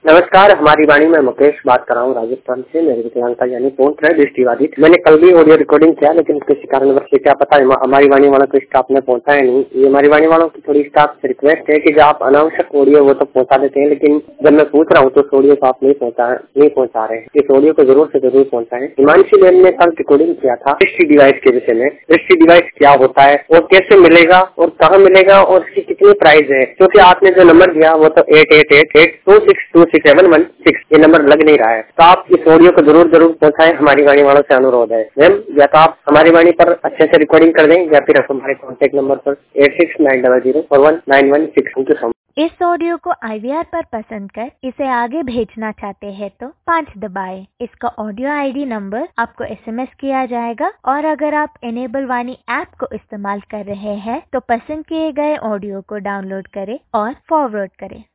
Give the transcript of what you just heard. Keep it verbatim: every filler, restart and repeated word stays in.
नमस्कार, हमारी वाणी में मुकेश बात कर रहा हूँ राजस्थान से। मेरी विकलांगता यानी पूर्ण तरह दृष्टिबाधित। मैंने कल भी ऑडियो रिकॉर्डिंग किया, लेकिन किसी कारणवश से क्या पता है हमारी वाणी वालों को स्टाफ में पहुंचाया नहीं। ये हमारी वाणी वालों की थोड़ी स्टाफ से रिक्वेस्ट है कि जो आप अनावश्यक ऑडियो वो तो पहुंचा देते हैं, लेकिन जब मैं पूछ रहा हूँ तो ऑडियो को आप नहीं पहुंचा नहीं पहुंचा रहे हैं। इस ऑडियो को जरूर से जरूर पहुंचाएं। हिमांशी मैम ने कल रिकॉर्डिंग किया था दृष्टि डिवाइस के विषय में। दृष्टि डिवाइस क्या होता है और कैसे मिलेगा और कहाँ मिलेगा और इसकी कितनी प्राइस है, क्योंकि आपने जो नंबर दिया वो तो eight eight eight eight two six two six seven one ये नंबर लग नहीं रहा है। तो आप इस ऑडियो को जरूर जरूर पहुंचाएं। हमारी वाणी वालों से अनुरोध है मैम, या तो आप हमारी वाणी पर अच्छे से रिकॉर्डिंग कर दें या फिर आप हमारे कॉन्टेक्ट नंबर पर eight six nine double zero four one nine one six thank you so much. इस ऑडियो को आई वी आर पर पसंद कर इसे आगे भेजना चाहते हैं तो पाँच दबाएं। इसका ऑडियो आई डी नंबर आपको एस एम एस किया जाएगा, और अगर आप एनेबल वाणी ऐप को इस्तेमाल कर रहे हैं तो पसंद किए गए ऑडियो को डाउनलोड करें और फॉरवर्ड करें।